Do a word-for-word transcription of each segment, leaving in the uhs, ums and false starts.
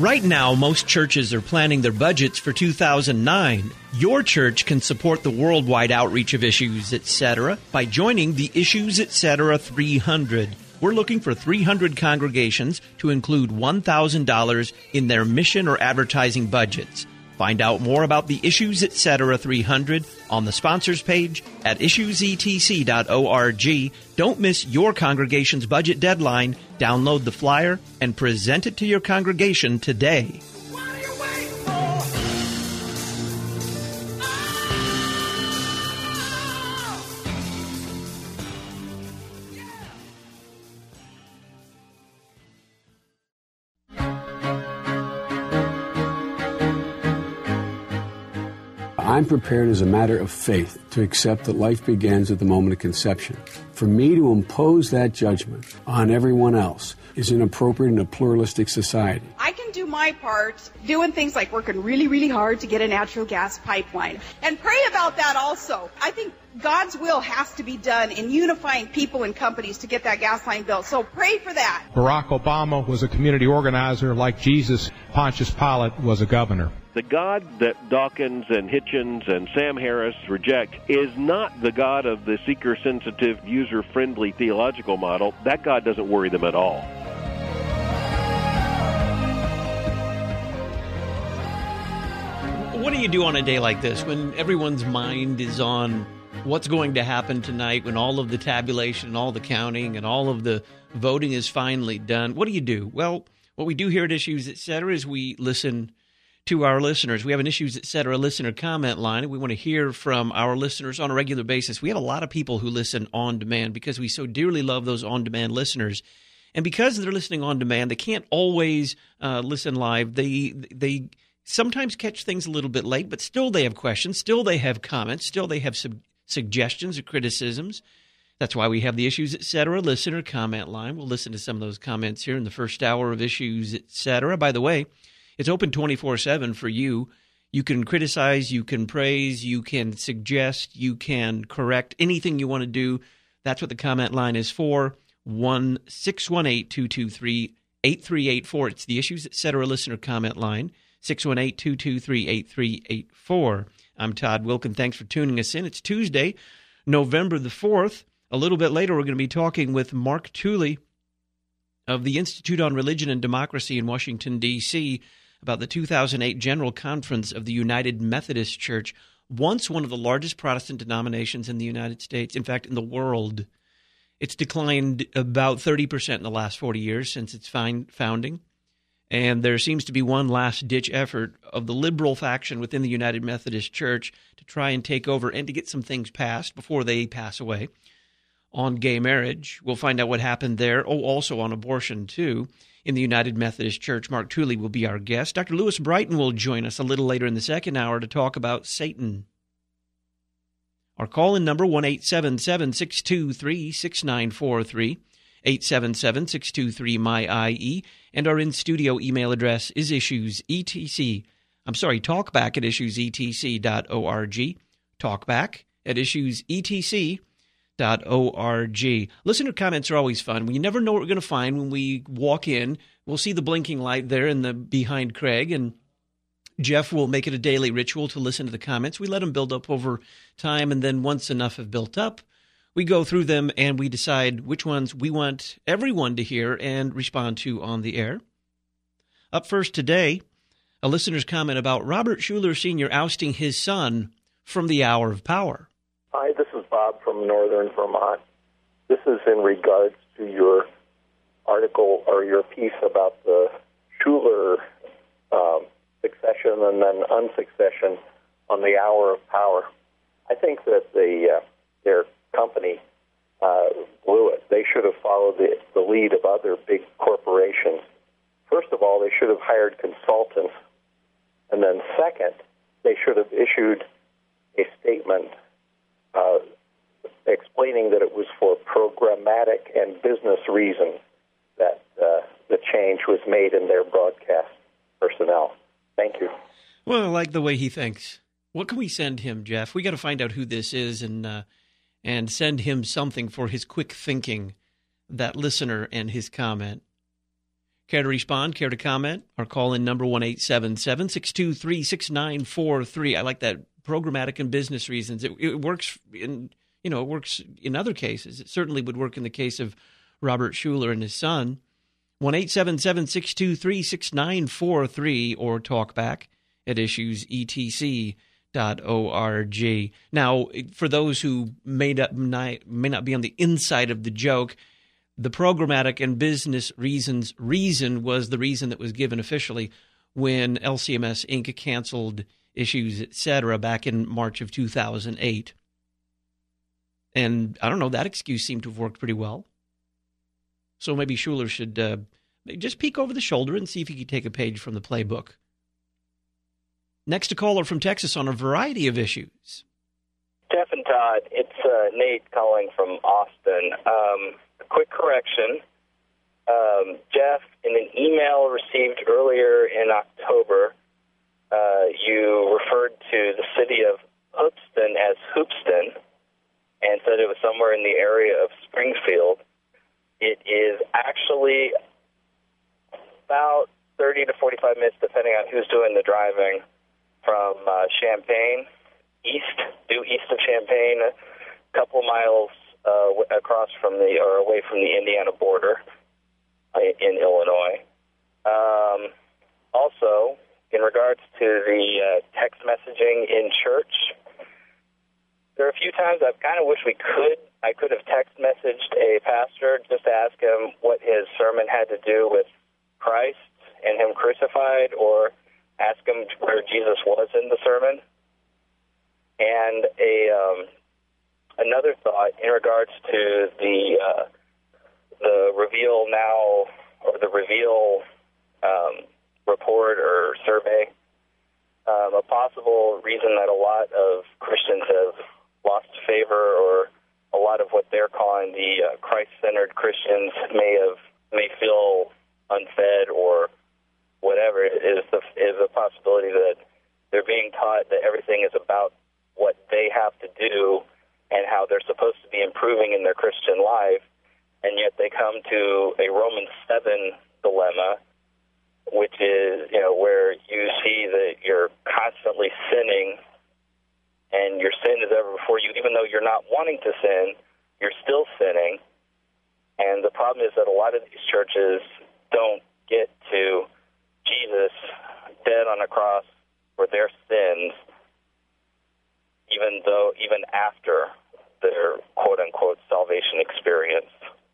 Right now, most churches are planning their budgets for two thousand nine. Your church can support the worldwide outreach of Issues, et cetera by joining the Issues, et cetera three hundred. We're looking for three hundred congregations to include one thousand dollars in their mission or advertising budgets. Find out more about the Issues, et cetera three hundred on the sponsors page at issues e t c dot org. Don't miss your congregation's budget deadline. Download the flyer and present it to your congregation today. What are you waiting for? I'm prepared as a matter of faith to accept that life begins at the moment of conception. For me to impose that judgment on everyone else is inappropriate in a pluralistic society. I can do my part doing things like working really, really hard to get a natural gas pipeline. And pray about that also. I think God's will has to be done in unifying people and companies to get that gas line built. So pray for that. Barack Obama was a community organizer like Jesus. Pontius Pilate was a governor. The God that Dawkins and Hitchens and Sam Harris reject is not the God of the seeker-sensitive, user-friendly theological model. That God doesn't worry them at all. What do you do on a day like this when everyone's mind is on what's going to happen tonight, when all of the tabulation and all the counting and all of the voting is finally done? What do you do? Well, what we do here at Issues, et cetera, is we listen to our listeners. We have an Issues, et cetera, listener comment line, and we want to hear from our listeners on a regular basis. We have a lot of people who listen on demand because we so dearly love those on-demand listeners. And because they're listening on demand, they can't always uh, listen live. They they sometimes catch things a little bit late, but still they have questions, still they have comments, still they have sub- suggestions or criticisms. That's why we have the Issues, et cetera, listener comment line. We'll listen to some of those comments here in the first hour of Issues, et cetera. By the way, it's open twenty-four seven for you. You can criticize, you can praise, you can suggest, you can correct, anything you want to do. That's what the comment line is for. one six one eight, two two three, eight three eight four. It's the Issues, et cetera, listener comment line. six one eight, two two three, eight three eight four. I'm Todd Wilkin. Thanks for tuning us in. It's Tuesday, November the fourth. A little bit later, we're going to be talking with Mark Tooley of the Institute on Religion and Democracy in Washington, D C, about the two thousand eight General Conference of the United Methodist Church, once one of the largest Protestant denominations in the United States, in fact, in the world. It's declined about thirty percent in the last forty years since its founding, and there seems to be one last-ditch effort of the liberal faction within the United Methodist Church to try and take over and to get some things passed before they pass away. On gay marriage, we'll find out what happened there. Oh, also on abortion, too. In the United Methodist Church, Mark Tooley will be our guest. Doctor Lewis Brighton will join us a little later in the second hour to talk about Satan. Our call-in number, one eight seven seven, six two three, six nine four three, eight seven seven, six two three, M Y I E, and our in-studio email address is issuesetc. I'm sorry, talkback at issues e t c dot org. Talkback at issues e t c dot org. Listener comments are always fun. We never know what we're going to find when we walk in. We'll see the blinking light there in the behind Craig, and Jeff will make it a daily ritual to listen to the comments. We let them build up over time, and then once enough have built up, we go through them and we decide which ones we want everyone to hear and respond to on the air. Up first today, a listener's comment about Robert Schuller Senior ousting his son from the Hour of Power. Hi, this is Bob from Northern Vermont. This is in regards to your article or your piece about the Schuller um, succession and then unsuccession on the Hour of Power. I think that the uh, their company uh, blew it. They should have followed the, the lead of other big corporations. First of all, they should have hired consultants. And then second, they should have issued a statement uh, explaining that it was for programmatic and business reasons that uh, the change was made in their broadcast personnel. Thank you. Well, I like the way he thinks. What can we send him, Jeff? We got to find out who this is and uh, and send him something for his quick thinking, that listener and his comment. Care to respond? Care to comment? Our call-in number one eight seven seven, six two three, six nine four three. I like that. Programmatic and business reasons. It, it works in, you know, it works in other cases. It certainly would work in the case of Robert Schuller and his son. one eight seven seven, six two three, six nine four three or talk back at issues e t c dot org. Now, for those who may not, may not be on the inside of the joke, the programmatic and business reasons reason was the reason that was given officially when L C M S Incorporated canceled Issues, et cetera, back in March of two thousand eight. And I don't know, that excuse seemed to have worked pretty well. So maybe Schuller should uh, just peek over the shoulder and see if he could take a page from the playbook. Next, a caller from Texas on a variety of issues. Jeff and Todd, it's uh, Nate calling from Austin. Um, a quick correction. Um, Jeff, in an email received earlier in October, uh, you referred to the city of Hoopeston as Hoopeston and said it was somewhere in the area of Springfield. It is actually about thirty to forty-five minutes, depending on who's doing the driving, from uh, Champaign, east, due east of Champaign, a couple miles uh, across from the, or away from the Indiana border uh, in Illinois. Um, also, in regards to the uh, text messaging in church, there are a few times I've kind of wish we could, I could have text messaged a pastor just to ask him what his sermon had to do with Christ and him crucified, or ask him where Jesus was in the sermon. And a um, another thought in regards to the uh, the Reveal Now, or the Reveal um, report or survey, um, a possible reason that a lot of Christians have lost favor, or a lot of what they're calling the uh, Christ-centered Christians may have may feel unfed or whatever, is the is a possibility that they're being taught that everything is about what they have to do and how they're supposed to be improving in their Christian life, and yet they come to a Romans seven dilemma, which is, you know, where you see that you're constantly sinning, and your sin is ever before you, even though you're not wanting to sin, you're still sinning. And the problem is that a lot of these churches don't get to Jesus dead on a cross for their sins, even though, even after their quote-unquote salvation experience.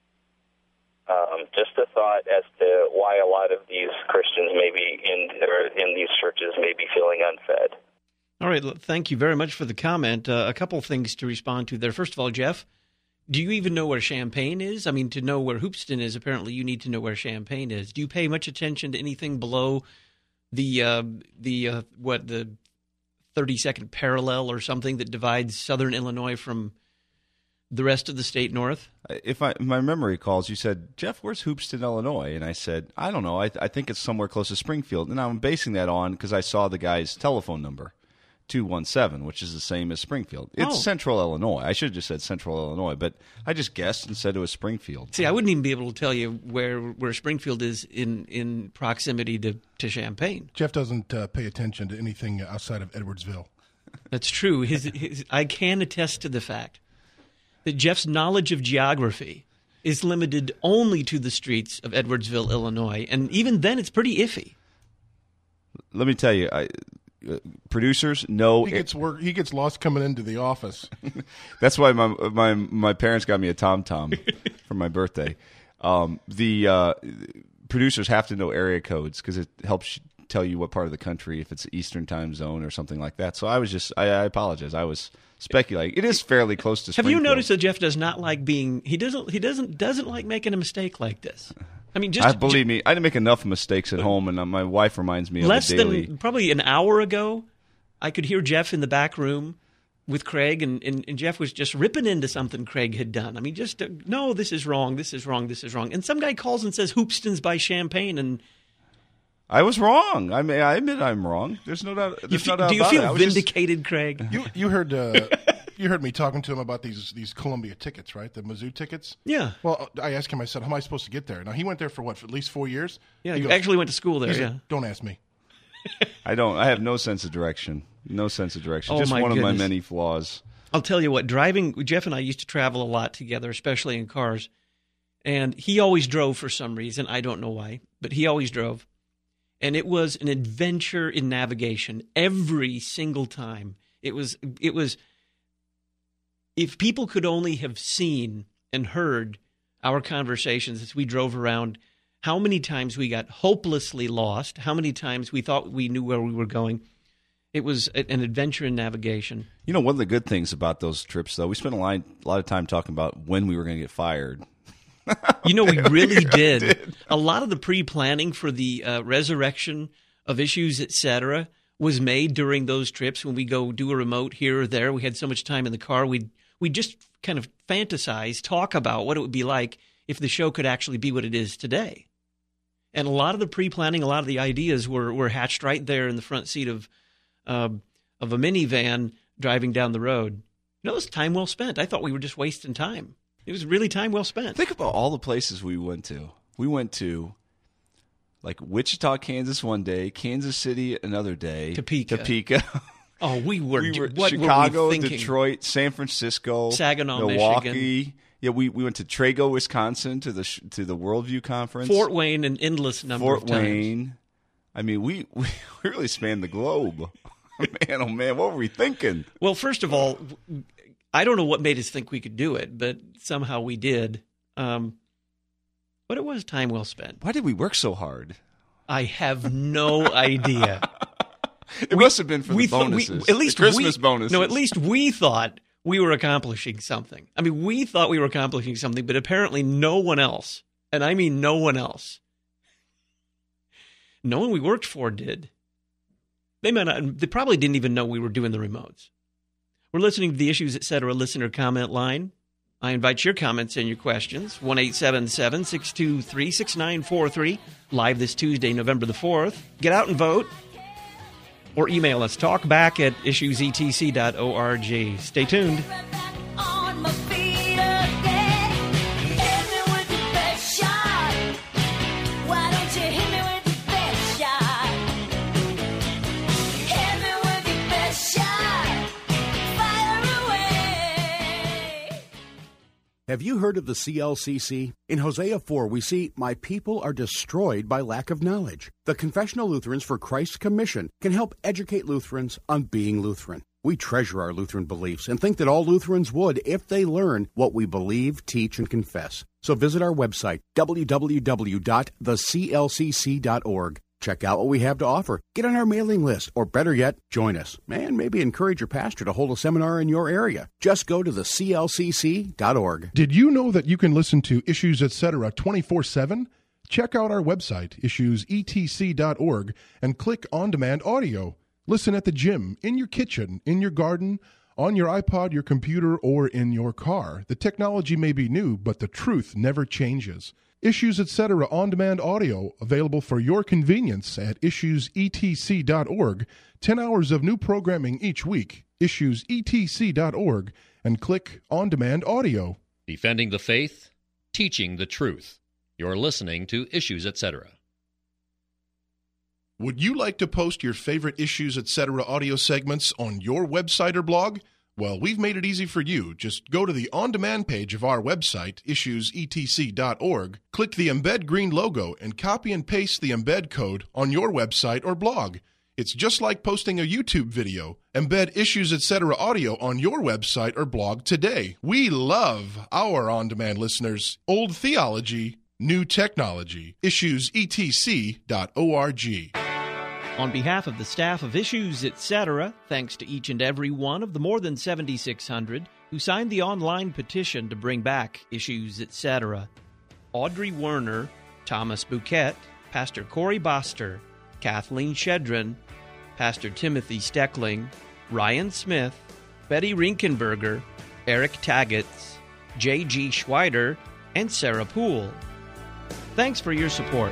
Um, just a thought as to why a lot of these Christians may be in, or in these churches may be feeling unfed. All right, thank you very much for the comment. Uh, a couple things to respond to there. First of all, Jeff, do you even know where Champaign is? I mean, to know where Hoopeston is, apparently you need to know where Champaign is. Do you pay much attention to anything below the uh, the uh, what the thirty-second parallel or something that divides southern Illinois from the rest of the state north? If I, my memory calls, you said, Jeff, where's Hoopeston, Illinois? And I said, I don't know. I, I think it's somewhere close to Springfield. And I'm basing that on because I saw the guy's telephone number. two one seven, which is the same as Springfield. It's oh. Central Illinois. I should have just said Central Illinois, but I just guessed and said it was Springfield. See, I wouldn't even be able to tell you where where Springfield is in, in proximity to, to Champaign. Jeff doesn't uh, pay attention to anything outside of Edwardsville. That's true. His, his, I can attest to the fact that Jeff's knowledge of geography is limited only to the streets of Edwardsville, Illinois, and even then it's pretty iffy. Let me tell you, I... Uh, producers know he gets work. He gets lost coming into the office. That's why my my my parents got me a TomTom for my birthday. Um, the uh, producers have to know area codes because it helps tell you what part of the country, if it's Eastern time zone or something like that. So I was just I, I apologize. I was speculating. It is fairly close to Springfield. Have you noticed that Jeff does not like being he doesn't he doesn't doesn't like making a mistake like this? I mean, just I believe me, I didn't make enough mistakes at home, and my wife reminds me of less the daily. than probably an hour ago, I could hear Jeff in the back room with Craig, and, and, and Jeff was just ripping into something Craig had done. I mean, just uh, no, this is wrong, this is wrong, this is wrong, and some guy calls and says Hoopeston's by Champaign, and I was wrong. I mean, I admit I'm wrong. There's no doubt. There's you no doubt do you about feel it. vindicated, just... Craig? You you heard uh, You heard me talking to him about these these Columbia tickets, right? The Mizzou tickets. Yeah. Well, I asked him. I said, "How am I supposed to get there?" Now he went there for what? For at least four years. Yeah, he he goes, actually went to school there. he's Yeah. like, don't ask me. I don't. I have no sense of direction. No sense of direction. Oh, Just my one of my goodness. many flaws. I'll tell you what, driving, Jeff and I used to travel a lot together, especially in cars. And he always drove for some reason. I don't know why, but he always drove. And it was an adventure in navigation every single time. It was, it was, if people could only have seen and heard our conversations as we drove around, how many times we got hopelessly lost, how many times we thought we knew where we were going. It was an adventure in navigation. You know, one of the good things about those trips, though, we spent a lot, a lot of time talking about when we were going to get fired. You know, we really did. did. A lot of the pre-planning for the uh, resurrection of Issues, et cetera, was made during those trips when we go do a remote here or there. We had so much time in the car. We'd, we'd just kind of fantasize, talk about what it would be like if the show could actually be what it is today. And a lot of the pre-planning, a lot of the ideas were, were hatched right there in the front seat of uh, of a minivan driving down the road. You know, it was time well spent. I thought we were just wasting time. It was really time well spent. Think about all the places we went to. We went to, like, Wichita, Kansas one day, Kansas City another day. Topeka. Topeka. Oh, we were, we were what Chicago, were we thinking? Detroit, San Francisco, Saginaw, Milwaukee. Michigan. Yeah, we, we went to Trago, Wisconsin to the to the Worldview Conference. Fort Wayne, an endless number Fort of times. Wayne. I mean, we, we really spanned the globe. Man, oh man, what were we thinking? Well, first of all, I don't know what made us think we could do it, but somehow we did. Um, but it was time well spent. Why did we work so hard? I have no idea. It we, must have been for the thought, bonuses. We, at least the Christmas we, bonuses. No, at least we thought we were accomplishing something. I mean, we thought we were accomplishing something, but apparently no one else, and I mean no one else, no one we worked for did. They might not, they probably didn't even know we were doing the remotes. We're listening to the Issues, et cetera, listener comment line. I invite your comments and your questions. one eight seven seven, six two three, six nine four three. Live this Tuesday, November the fourth. Get out and vote. Or email us, talkback at issues e t c dot org. Stay tuned. Have you heard of the C L C C? In Hosea four, we see, "My people are destroyed by lack of knowledge." The Confessional Lutherans for Christ's Commission can help educate Lutherans on being Lutheran. We treasure our Lutheran beliefs and think that all Lutherans would if they learn what we believe, teach, and confess. So visit our website, w w w dot the c l c c dot org. Check out what we have to offer, get on our mailing list, or better yet, join us, and maybe encourage your pastor to hold a seminar in your area. Just go to the c l c c dot org. Did you know that you can listen to Issues, et cetera twenty-four seven? Check out our website, issues e t c dot org, and click On Demand Audio. Listen at the gym, in your kitchen, in your garden, on your iPod, your computer, or in your car. The technology may be new, but the truth never changes. Issues, et cetera on-demand audio, available for your convenience at issues e t c dot org. Ten hours of new programming each week. issues e t c dot org, and click On-Demand Audio. Defending the faith, teaching the truth. You're listening to Issues, et cetera. Would you like to post your favorite Issues, et cetera audio segments on your website or blog? Well, we've made it easy for you. Just go to the on-demand page of our website, issues e t c dot org, click the Embed green logo, and copy and paste the embed code on your website or blog. It's just like posting a YouTube video. Embed Issues, et cetera org on your website or blog today. We love our on-demand listeners. Old theology, new technology. issues e t c dot org. On behalf of the staff of Issues, et cetera, thanks to each and every one of the more than seventy-six hundred who signed the online petition to bring back Issues, et cetera. Audrey Werner, Thomas Bouquet, Pastor Corey Boster, Kathleen Shedrin, Pastor Timothy Steckling, Ryan Smith, Betty Rinkenberger, Eric Taggets, J G Schweider, and Sarah Poole. Thanks for your support.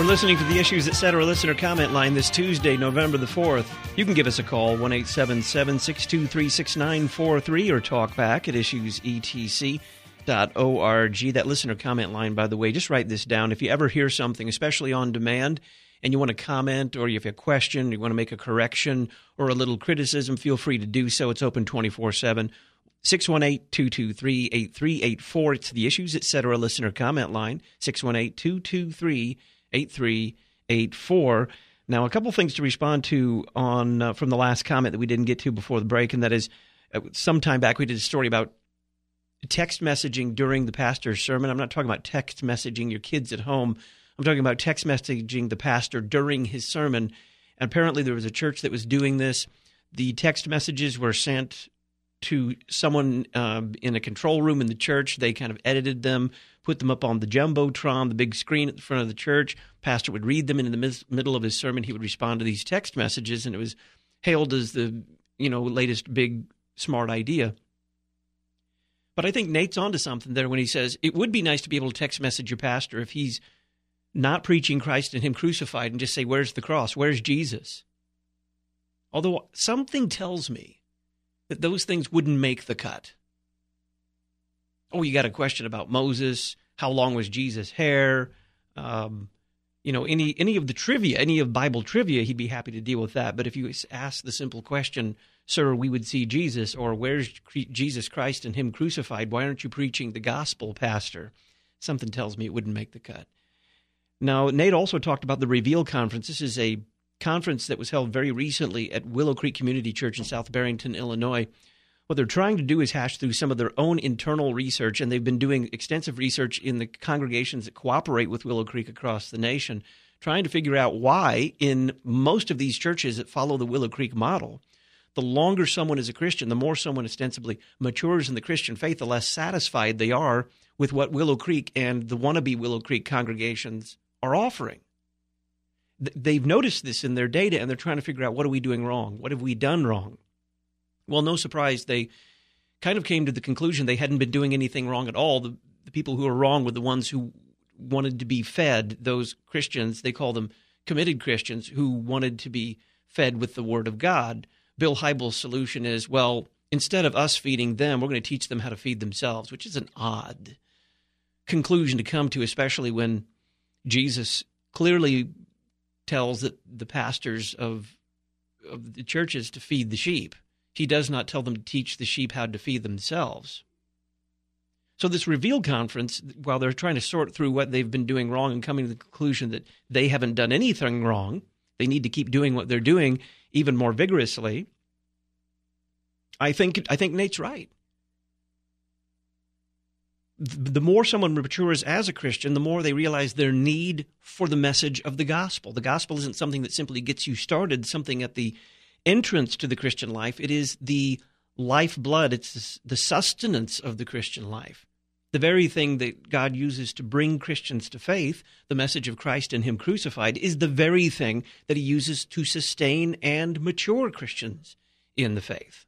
You're listening to the Issues Etc. listener comment line this Tuesday, November the fourth. You can give us a call, one eight seven seven, six two three, six nine four three, or talk back at issues e t c dot org. That listener comment line, by the way, just write this down. If you ever hear something, especially on demand, and you want to comment, or you have a question, you want to make a correction or a little criticism, feel free to do so. It's open twenty-four seven. six one eight, two two three, eight three eight four. It's the Issues Etc. listener comment line, six one eight, two two three, eight three eight four. Now, a couple things to respond to on uh, from the last comment that we didn't get to before the break, and that is, uh, some time back we did a story about text messaging during the pastor's sermon. I'm not talking about text messaging your kids at home. I'm talking about text messaging the pastor during his sermon. And apparently there was a church that was doing this. The text messages were sent to someone uh, in a control room in the church. They kind of edited them, put them up on the Jumbotron, the big screen at the front of the church. Pastor would read them, and in the mis- middle of his sermon, he would respond to these text messages, and it was hailed as the, you know, latest big smart idea. But I think Nate's onto something there when he says it would be nice to be able to text message your pastor if he's not preaching Christ and him crucified, and just say, where's the cross? Where's Jesus? Although something tells me that those things wouldn't make the cut. Oh, you got a question about Moses. How long was Jesus' hair? Um, you know, any any of the trivia, any of Bible trivia, he'd be happy to deal with that. But if you ask the simple question, sir, we would see Jesus, or where's Jesus Christ and him crucified? Why aren't you preaching the gospel, pastor? Something tells me it wouldn't make the cut. Now, Nate also talked about the Reveal Conference. This is a conference that was held very recently at Willow Creek Community Church in South Barrington, Illinois. What they're trying to do is hash through some of their own internal research, and they've been doing extensive research in the congregations that cooperate with Willow Creek across the nation, trying to figure out why in most of these churches that follow the Willow Creek model, the longer someone is a Christian, the more someone ostensibly matures in the Christian faith, the less satisfied they are with what Willow Creek and the wannabe Willow Creek congregations are offering. They've noticed this in their data, and they're trying to figure out, what are we doing wrong? What have we done wrong? Well, no surprise, they kind of came to the conclusion they hadn't been doing anything wrong at all. The, the people who were wrong were the ones who wanted to be fed, those Christians, they call them committed Christians, who wanted to be fed with the Word of God. Bill Hybels' solution is, well, instead of us feeding them, we're going to teach them how to feed themselves, which is an odd conclusion to come to, especially when Jesus clearly tells that the pastors of of the churches to feed the sheep. He does not tell them to teach the sheep how to feed themselves. So this Reveal Conference, while they're trying to sort through what they've been doing wrong and coming to the conclusion that they haven't done anything wrong, they need to keep doing what they're doing even more vigorously, I think I think Nate's right. The more someone matures as a Christian, the more they realize their need for the message of the gospel. The gospel isn't something that simply gets you started, something at the entrance to the Christian life. It is the lifeblood. It's the sustenance of the Christian life. The very thing that God uses to bring Christians to faith, the message of Christ and him crucified, is the very thing that he uses to sustain and mature Christians in the faith.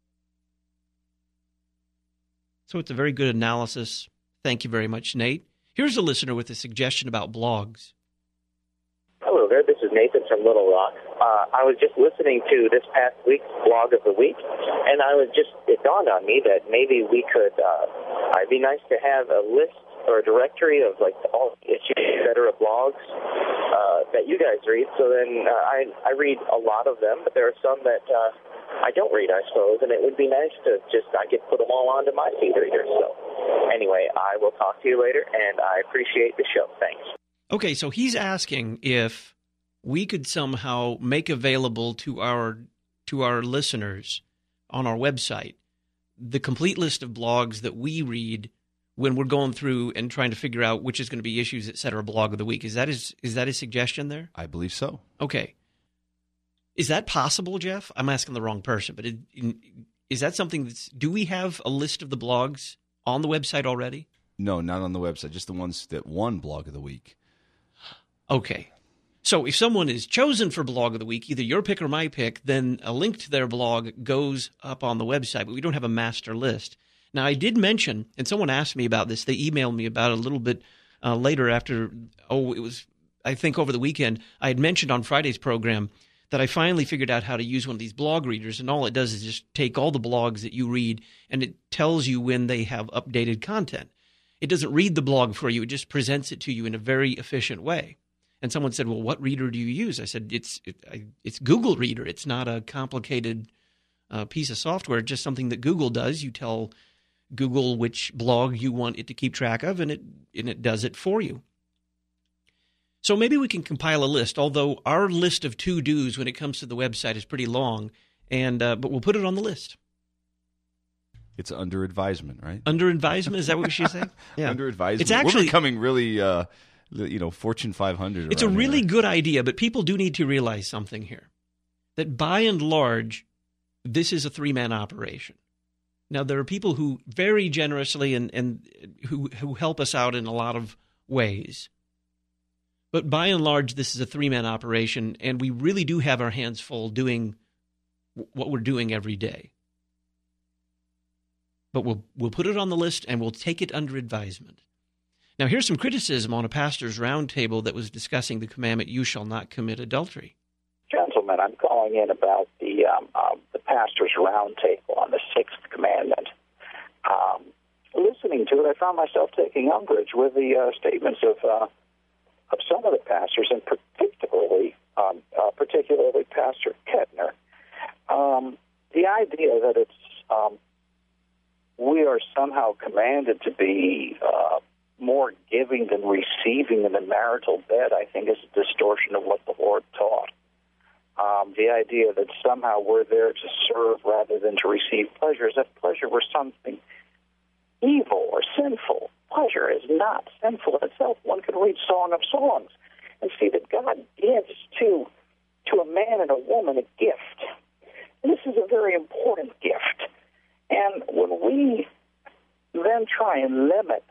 So it's a very good analysis. Thank you very much, Nate. Here's a listener with a suggestion about blogs. Hello there, this is Nathan from Little Rock. Uh, I was just listening to this past week's blog of the week, and I was just, it dawned on me that maybe we could, uh, it'd be nice to have a list or a directory of like all the Issues Etc. blogs uh, that you guys read. So then uh, I, I read a lot of them, but there are some that uh, I don't read, I suppose, and it would be nice to just, I could put them all onto my feed reader. So anyway, I will talk to you later, and I appreciate the show. Thanks. Okay, so he's asking if we could somehow make available to our to our listeners on our website the complete list of blogs that we read when we're going through and trying to figure out which is going to be Issues Etc. blog of the week. Is that his, is that his suggestion there? I believe so. Okay. Is that possible, Jeff? I'm asking the wrong person, but it, is that something that's, do we have a list of the blogs on the website already? No, not on the website, just the ones that won blog of the week. Okay. So if someone is chosen for blog of the week, either your pick or my pick, then a link to their blog goes up on the website, but we don't have a master list. Now, I did mention, and someone asked me about this, they emailed me about it a little bit uh, later after, oh, it was I think over the weekend, I had mentioned on Friday's program that I finally figured out how to use one of these blog readers, and all it does is just take all the blogs that you read, and it tells you when they have updated content. It doesn't read the blog for you. It just presents it to you in a very efficient way. And someone said, well, what reader do you use? I said, it's it, I, it's Google Reader. It's not a complicated uh, piece of software. It's just something that Google does. You tell Google which blog you want it to keep track of, and it and it does it for you. So maybe we can compile a list, although our list of to-dos when it comes to the website is pretty long, and uh, but we'll put it on the list. It's under advisement, right? Under advisement? Is that what we should say? Yeah. Under advisement. It's actually, We're becoming really, uh, you know, Fortune five hundred. It's a really here. good idea, but people do need to realize something here. That by and large, this is a three-man operation. Now, there are people who very generously and, and who, who help us out in a lot of ways. But by and large, this is a three-man operation, and we really do have our hands full doing what we're doing every day. But we'll we'll put it on the list, and we'll take it under advisement. Now, here's some criticism on a pastor's roundtable that was discussing the commandment, you shall not commit adultery. Gentlemen, I'm calling in about the um, um, the pastor's roundtable on the sixth commandment. Um, listening to it, I found myself taking umbrage with the uh, statements of uh, of some of the pastors, and particularly um, uh, particularly Pastor Kettner. Um, the idea that it's um, we are somehow commanded to be uh, more giving than receiving in the marital bed, I think, is a distortion of what the Lord taught. Um, the idea that somehow we're there to serve rather than to receive pleasure, as if pleasure were something evil or sinful. Pleasure is not sinful in itself. One can read Song of Songs and see that God gives to, to a man and a woman a gift. And this is a very important gift. And when we then try and limit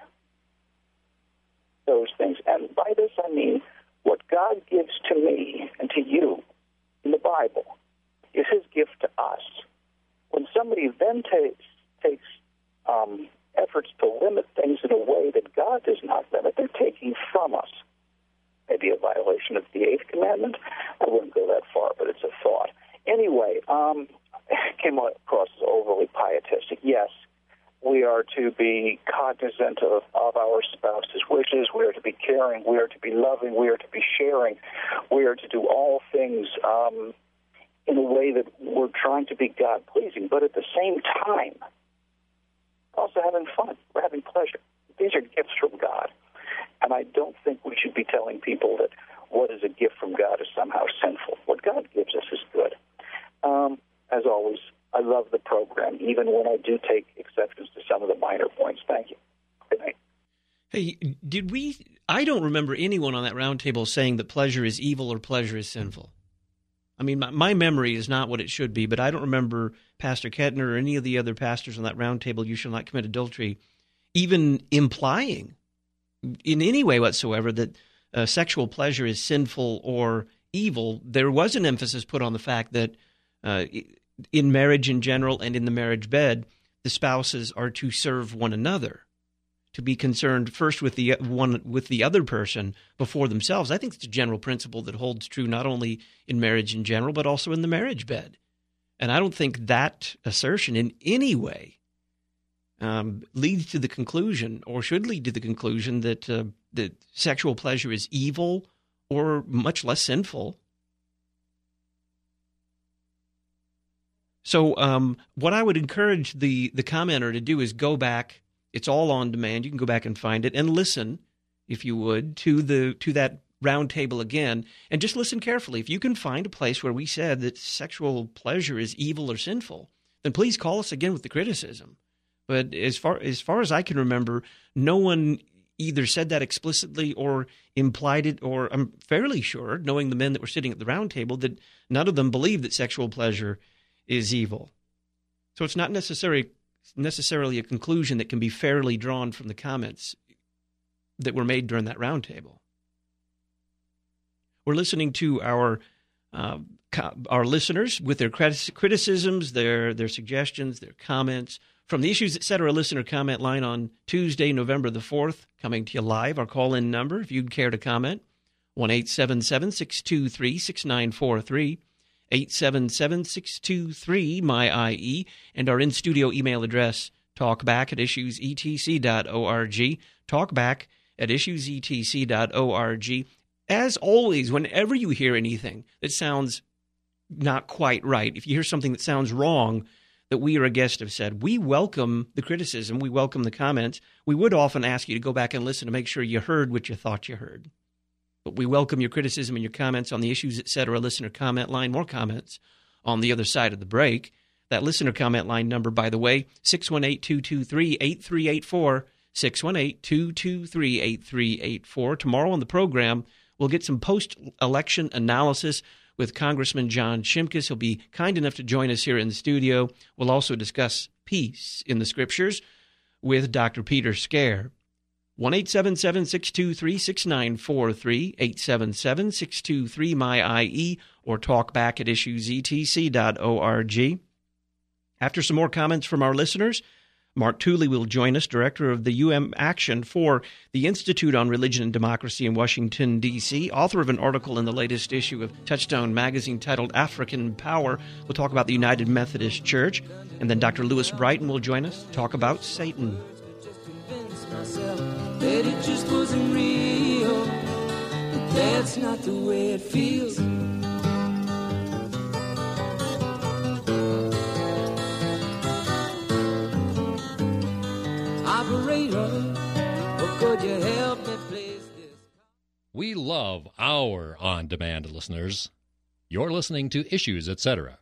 those things, and by this I mean what God gives to me and to you in the Bible is his gift to us. When somebody then takes takes um, efforts to limit things in a way that God does not limit, they're taking from us. Maybe a violation of the eighth commandment. I wouldn't go that far, but it's a thought. Anyway, um, came across as overly pietistic. Yes, we are to be cognizant of, of our spouse's wishes. We are to be caring. We are to be loving. We are to be sharing. We are to do all things um, in a way that we're trying to be God-pleasing, but at the same time, also having fun. We're having pleasure. These are gifts from God, and I don't think we should be telling people that what is a gift from God is somehow sinful. What God gives us is good. Um, as always, I love the program, even when I do take exceptions to some of the minor points. Thank you. Good night. Hey, did we – I don't remember anyone on that roundtable saying that pleasure is evil or pleasure is sinful. I mean, my, my memory is not what it should be, but I don't remember Pastor Kettner or any of the other pastors on that roundtable, you shall not commit adultery, even implying in any way whatsoever that uh, sexual pleasure is sinful or evil. There was an emphasis put on the fact that uh, in marriage in general and in the marriage bed, the spouses are to serve one another, to be concerned first with the one with the other person before themselves. I think it's a general principle that holds true not only in marriage in general, but also in the marriage bed. And I don't think that assertion in any way um, leads to the conclusion, or should lead to the conclusion, that uh, that sexual pleasure is evil or much less sinful. So um, what I would encourage the, the commenter to do is go back. It's all on demand. You can go back and find it and listen, if you would, to the to that roundtable again, and just listen carefully. If you can find a place where we said that sexual pleasure is evil or sinful, then please call us again with the criticism. But as far as far as I can remember, no one either said that explicitly or implied it, or I'm fairly sure, knowing the men that were sitting at the roundtable, that none of them believed that sexual pleasure is evil. So it's not necessarily necessarily a conclusion that can be fairly drawn from the comments that were made during that roundtable. We're listening to our uh, co- our listeners with their crit- criticisms, their their suggestions, their comments from the Issues Etc. listener comment line on Tuesday, November the fourth, coming to you live. Our call-in number, if you'd care to comment, one eight seven seven, six two three, six nine four three, eight seven seven, six two three, M Y I E, and our in-studio email address, talkback at issues e t c dot org, talkback at issues e t c dot org. As always, whenever you hear anything that sounds not quite right, if you hear something that sounds wrong that we or a guest have said, we welcome the criticism, we welcome the comments. We would often ask you to go back and listen to make sure you heard what you thought you heard. But we welcome your criticism and your comments on the Issues, et cetera listener comment line. More comments on the other side of the break. That listener comment line number, by the way, six one eight, two two three, eight three eight four, six one eight, two two three, eight three eight four. Tomorrow on the program, we'll get some post-election analysis with Congressman John Shimkus. He'll be kind enough to join us here in the studio. We'll also discuss peace in the Scriptures with Doctor Peter Scare. one eight seven seven, six two three, six nine four three, eight seven seven, six two three, M Y I E, or talk back at issues e t c dot org. After some more comments from our listeners, Mark Tooley will join us, director of the U M Action for the Institute on Religion and Democracy in Washington, D C, author of an article in the latest issue of Touchstone magazine titled African Power. We'll talk about the United Methodist Church. And then Doctor Lewis Brighton will join us, talk about Satan. That it just wasn't real, but that's not the way it feels. Operator, or could you help me place this? We love our on-demand listeners. You're listening to Issues, et cetera.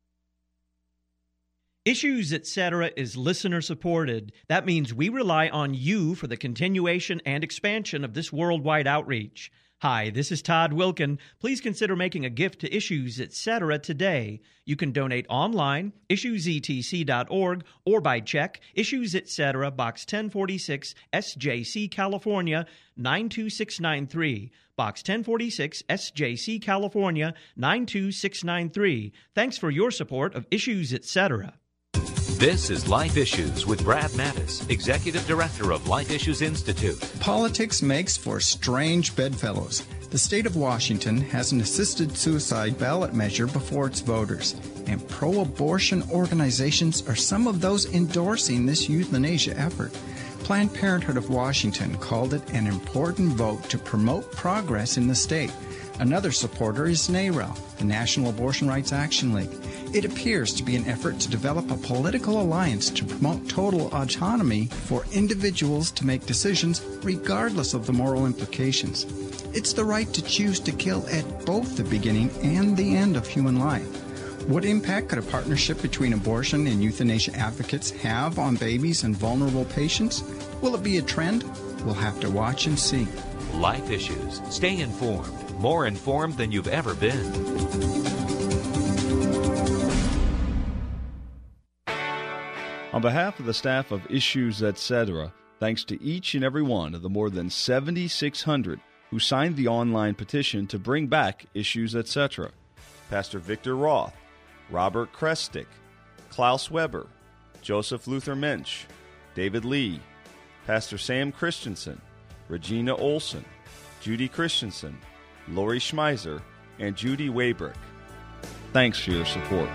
Issues, et cetera is listener-supported. That means we rely on you for the continuation and expansion of this worldwide outreach. Hi, this is Todd Wilkin. Please consider making a gift to Issues, et cetera today. You can donate online, issues e t c dot org, or by check, Issues, et cetera, Box ten forty-six, S J C, California, nine two six nine three. Box ten forty-six, S J C, California, nine two six nine three. Thanks for your support of Issues, et cetera. This is Life Issues with Brad Mattis, Executive Director of Life Issues Institute. Politics makes for strange bedfellows. The state of Washington has an assisted suicide ballot measure before its voters, and pro-abortion organizations are some of those endorsing this euthanasia effort. Planned Parenthood of Washington called it an important vote to promote progress in the state. Another supporter is NARAL, the National Abortion Rights Action League. It appears to be an effort to develop a political alliance to promote total autonomy for individuals to make decisions regardless of the moral implications. It's the right to choose to kill at both the beginning and the end of human life. What impact could a partnership between abortion and euthanasia advocates have on babies and vulnerable patients? Will it be a trend? We'll have to watch and see. Life Issues. Stay informed. More informed than you've ever been. On behalf of the staff of Issues, et cetera, thanks to each and every one of the more than seven thousand six hundred who signed the online petition to bring back Issues, et cetera. Pastor Victor Roth, Robert Krestick, Klaus Weber, Joseph Luther Mensch, David Lee, Pastor Sam Christensen, Regina Olson, Judy Christensen, Lori Schmeiser, and Judy Waybrick. Thanks for your support.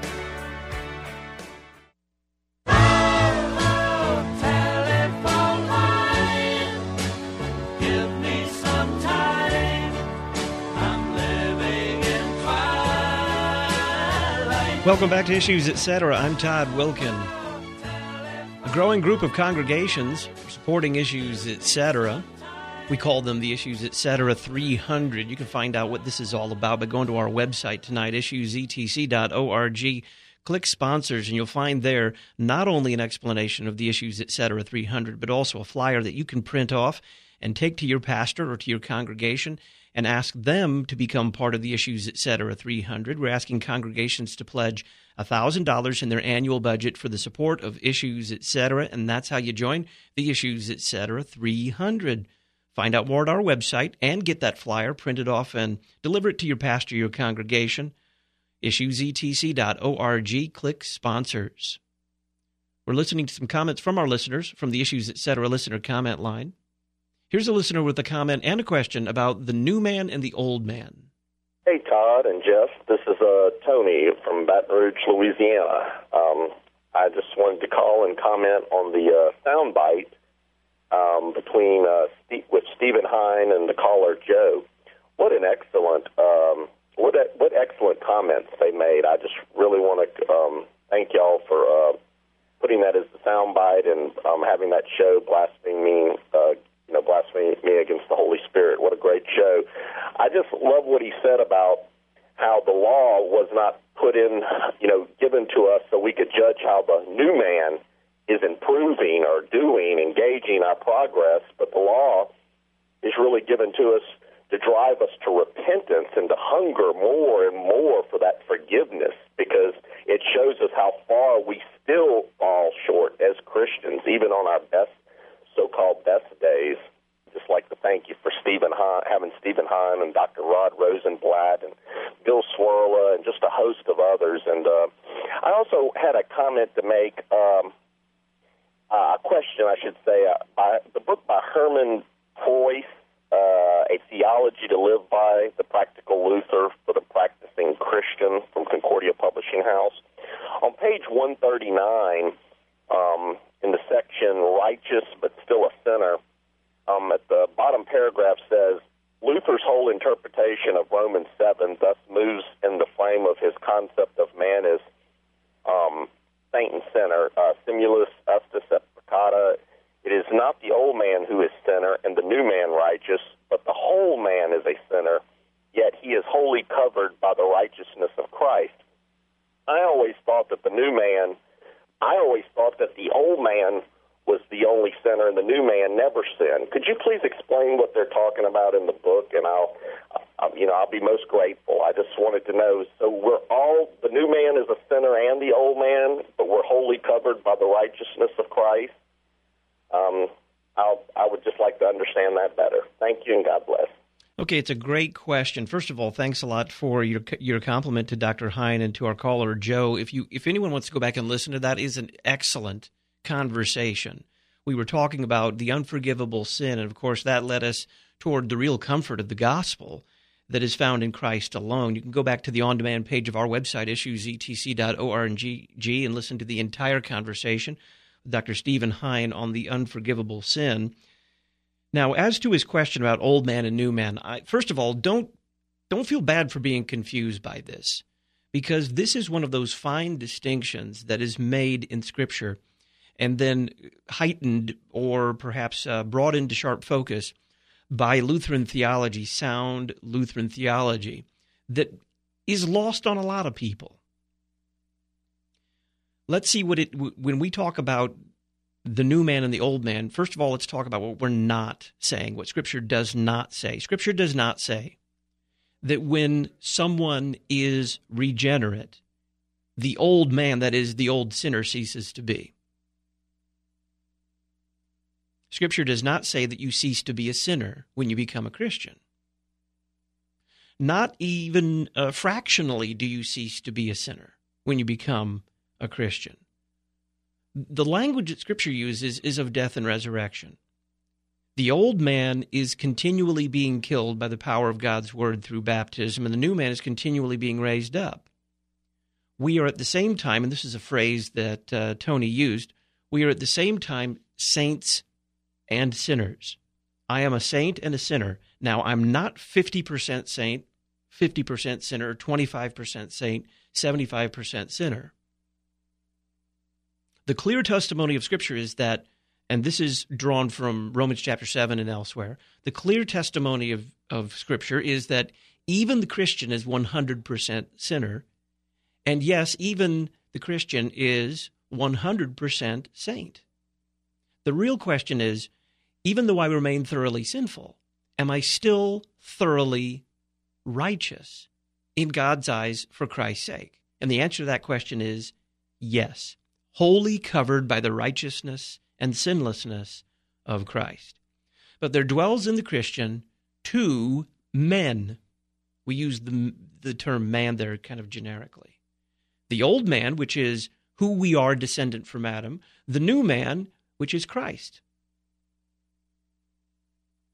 Welcome back to Issues, et cetera. I'm Todd Wilkin. A growing group of congregations supporting Issues, et cetera. We call them the Issues, et cetera three hundred. You can find out what this is all about by going to our website tonight, issues e t c dot org. Click Sponsors, and you'll find there not only an explanation of the Issues, et cetera three hundred, but also a flyer that you can print off and take to your pastor or to your congregation and ask them to become part of the Issues, et cetera three hundred. We're asking congregations to pledge one thousand dollars in their annual budget for the support of Issues, et cetera, and that's how you join the Issues, et cetera three hundred. Find out more at our website and get that flyer printed off and deliver it to your pastor or your congregation. issues e t c dot org. Click Sponsors. We're listening to some comments from our listeners from the Issues, et cetera listener comment line. Here's a listener with a comment and a question about the new man and the old man. Hey, Todd and Jeff. This is uh, Tony from Baton Rouge, Louisiana. Um, I just wanted to call and comment on the uh, soundbite um, between uh, Steve, with Stephen Hine and the caller Joe. What an excellent, um, what a, what excellent comments they made. I just really want to um, thank y'all for uh, putting that as the soundbite and um, having that show blaspheming, uh, you know, blaspheming me against the Holy Spirit. What a great show! I just love what he said about how the law was not put in, you know, given to us so we could judge how the new man is improving or doing, engaging our progress, but the law is really given to us to drive us to repentance and to hunger more and more for that forgiveness, because it shows us how far we still fall short as Christians, even on our best, so-called best days. Just like to thank you for Stephen Hine, having Stephen Hine and Doctor Rod Rosenblatt and Bill Swirla and just a host of others. And uh, I also had a comment to make, um, uh, a question, I should say, uh, by the book by Herman Preuss, uh, A Theology to Live By, The Practical Luther for the Practicing Christian from Concordia Publishing House. On page one thirty-nine, um, in the section Righteous but Still a Sinner, Um, at the bottom paragraph says, Luther's whole interpretation of Romans seven thus moves in the frame of his concept of man as um, saint and sinner, uh, simulus justus et peccata. It is not the old man who is sinner and the new man righteous, but the whole man is a sinner, yet he is wholly covered by the righteousness of Christ. I always thought that the new man, I always thought that the old man was the only sinner and the new man never sinned. Could you please explain what they're talking about in the book? And I'll, uh, you know, I'll be most grateful. I just wanted to know. So we're all, the new man is a sinner and the old man, but we're wholly covered by the righteousness of Christ. Um, I'll, I would just like to understand that better. Thank you and God bless. Okay, it's a great question. First of all, thanks a lot for your your compliment to Doctor Hine and to our caller Joe. If you if anyone wants to go back and listen to that, it is an excellent conversation. We were talking about the unforgivable sin, and of course that led us toward the real comfort of the gospel that is found in Christ alone. You can go back to the on-demand page of our website, issues e t c dot org, and listen to the entire conversation with Doctor Stephen Hine on the unforgivable sin. Now, as to his question about old man and new man, I, first of all, don't don't feel bad for being confused by this, because this is one of those fine distinctions that is made in Scripture and then heightened or perhaps uh, brought into sharp focus by Lutheran theology, sound Lutheran theology, that is lost on a lot of people. Let's see what it, when we talk about the new man and the old man, first of all, let's talk about what we're not saying, what Scripture does not say. Scripture does not say that when someone is regenerate, the old man, that is, the old sinner, ceases to be. Scripture does not say that you cease to be a sinner when you become a Christian. Not even uh, fractionally do you cease to be a sinner when you become a Christian. The language that Scripture uses is of death and resurrection. The old man is continually being killed by the power of God's word through baptism, and the new man is continually being raised up. We are at the same time, and this is a phrase that uh, Tony used, we are at the same time saints and sinners. I am a saint and a sinner. Now, I'm not fifty percent saint, fifty percent sinner, twenty-five percent saint, seventy-five percent sinner. The clear testimony of Scripture is that, and this is drawn from Romans chapter seven and elsewhere, the clear testimony of, of Scripture is that even the Christian is one hundred percent sinner, and yes, even the Christian is one hundred percent saint. The real question is, even though I remain thoroughly sinful, am I still thoroughly righteous in God's eyes for Christ's sake? And the answer to that question is yes. Wholly covered by the righteousness and sinlessness of Christ. But there dwells in the Christian two men. We use the, the term man there kind of generically. The old man, which is who we are, descendant from Adam. The new man, which is Christ.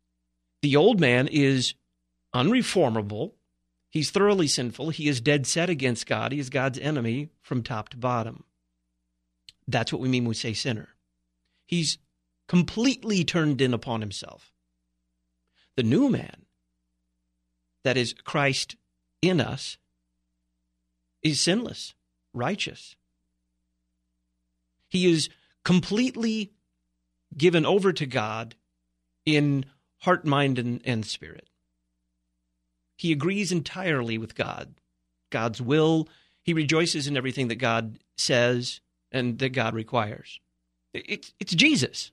The old man is unreformable. He's thoroughly sinful. He is dead set against God. He is God's enemy from top to bottom. That's what we mean when we say sinner. He's completely turned in upon himself. The new man, that is Christ in us, is sinless, righteous. He is completely given over to God in heart, mind, and, and spirit. He agrees entirely with God, God's will. He rejoices in everything that God says and that God requires. It's, it's Jesus.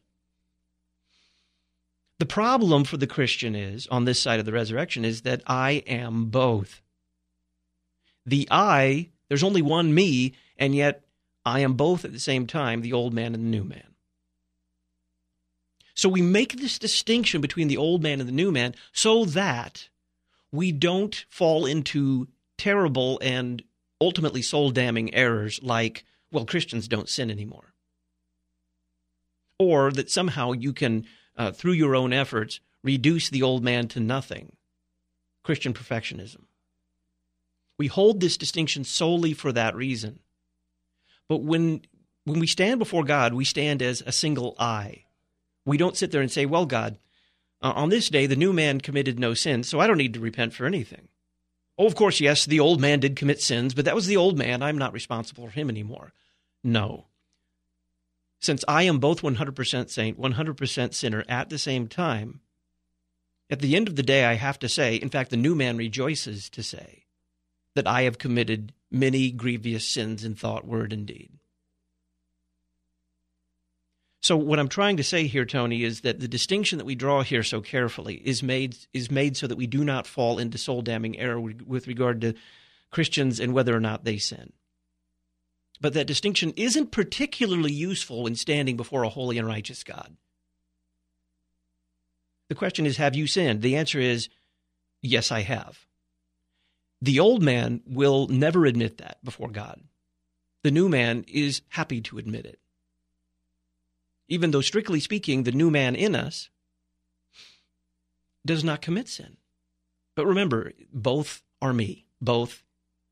The problem for the Christian is, on this side of the resurrection, is that I am both. The I, there's only one me, and yet I am both at the same time, the old man and the new man. So we make this distinction between the old man and the new man so that we don't fall into terrible and ultimately soul-damning errors like, well, Christians don't sin anymore. Or that somehow you can, uh, through your own efforts, reduce the old man to nothing. Christian perfectionism. We hold this distinction solely for that reason. But when when we stand before God, we stand as a single I. We don't sit there and say, well, God, uh, on this day, the new man committed no sin, so I don't need to repent for anything. Oh, of course, yes, the old man did commit sins, but that was the old man. I'm not responsible for him anymore. No. Since I am both one hundred percent saint, one hundred percent sinner at the same time, at the end of the day, I have to say, in fact, the new man rejoices to say, that I have committed many grievous sins in thought, word, and deed. So what I'm trying to say here, Tony, is that the distinction that we draw here so carefully is made is made so that we do not fall into soul-damning error with regard to Christians and whether or not they sin. But that distinction isn't particularly useful when standing before a holy and righteous God. The question is, have you sinned? The answer is, yes, I have. The old man will never admit that before God. The new man is happy to admit it. Even though, strictly speaking, the new man in us does not commit sin. But remember, both are me. Both.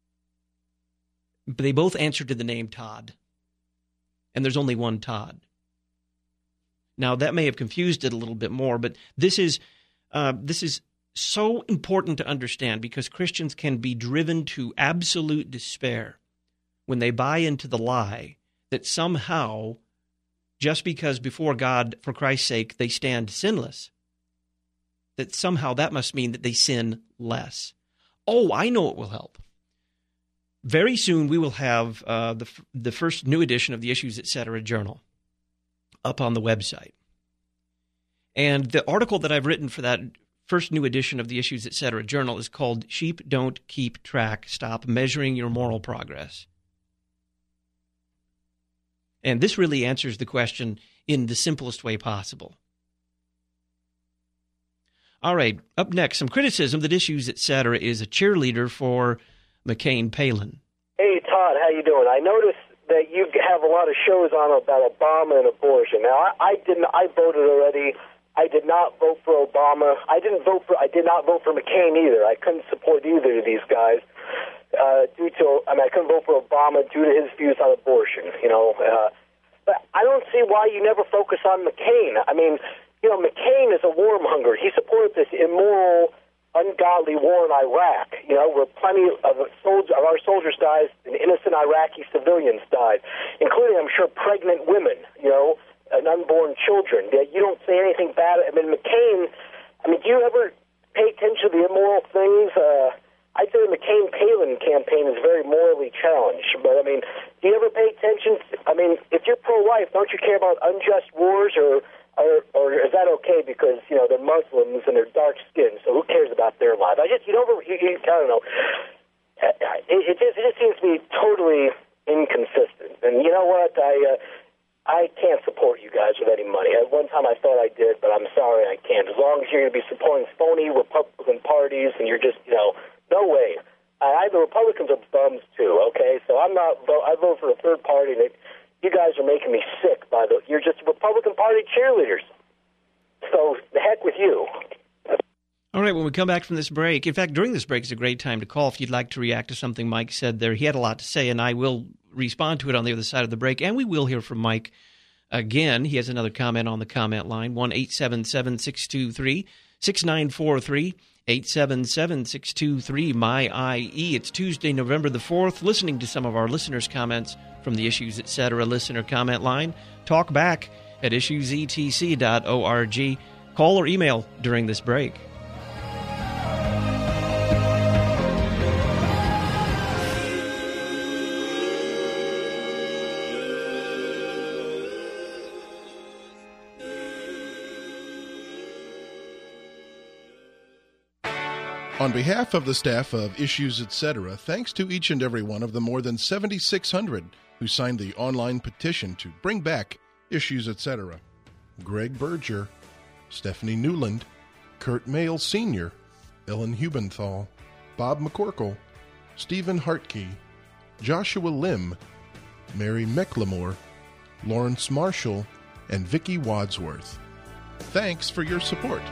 They both answer to the name Todd. And there's only one Todd. Now, that may have confused it a little bit more, but this is uh, this is so important to understand because Christians can be driven to absolute despair when they buy into the lie that somehow, just because before God, for Christ's sake, they stand sinless, that somehow that must mean that they sin less. Oh, I know it will help. Very soon we will have uh, the the first new edition of the Issues Etc. journal up on the website. And the article that I've written for that first new edition of the Issues Etc. journal is called Sheep Don't Keep Track. Stop Measuring Your Moral Progress. And this really answers the question in the simplest way possible. All right, up next, some criticism that Issues Etc. is a cheerleader for McCain Palin. Hey, Todd, how you doing? I noticed that you have a lot of shows on about Obama and abortion. Now, I, I didn't. I voted already. I did not vote for Obama. I didn't vote for. I did not vote for McCain either. I couldn't support either of these guys uh, due to. I mean, I couldn't vote for Obama due to his views on abortion. You know, uh, but I don't see why you never focus on McCain. I mean, you know, McCain is a warmonger. He supported this immoral, ungodly war in Iraq. You know, where plenty of soldiers, of our soldiers died, and innocent Iraqi civilians died, including, I'm sure, pregnant women. You know. And unborn children. You don't say anything bad. I mean, McCain, I mean, do you ever pay attention to the immoral things? Uh, I'd say the McCain-Palin campaign is very morally challenged. But, I mean, do you ever pay attention? To, I mean, if you're pro-life, don't you care about unjust wars? Or, or or is that okay because, you know, they're Muslims and they're dark skinned, so who cares about their lives? I just, you don't, you, you, I don't know. It, it, just, it just seems to be totally inconsistent. And you know what? I... Uh, I can't support you guys with any money. At one time I thought I did, but I'm sorry I can't. As long as you're going to be supporting phony Republican parties and you're just, you know, no way. I, the Republicans are bums too, okay? So I'm not, I vote for a third party, and it, you guys are making me sick by the, you're just Republican Party cheerleaders. So the heck with you. All right, when we come back from this break, in fact, during this break is a great time to call if you'd like to react to something Mike said there. He had a lot to say, and I will respond to it on the other side of the break, and we will hear from Mike again. He has another comment on the comment line, one eight seven seven, six two three, six nine four three, eight seven seven, six two three, M Y I E. It's Tuesday, November the fourth, listening to some of our listeners' comments from the Issues Etc. listener comment line. Talk back at issues e t c dot org. Call or email during this break. On behalf of the staff of Issues Etc., thanks to each and every one of the more than seventy-six hundred who signed the online petition to bring back Issues Etc. Greg Berger, Stephanie Newland, Kurt Mayle Senior, Ellen Hubenthal, Bob McCorkle, Stephen Hartkey, Joshua Lim, Mary Mecklemore, Lawrence Marshall, and Vicki Wadsworth. Thanks for your support.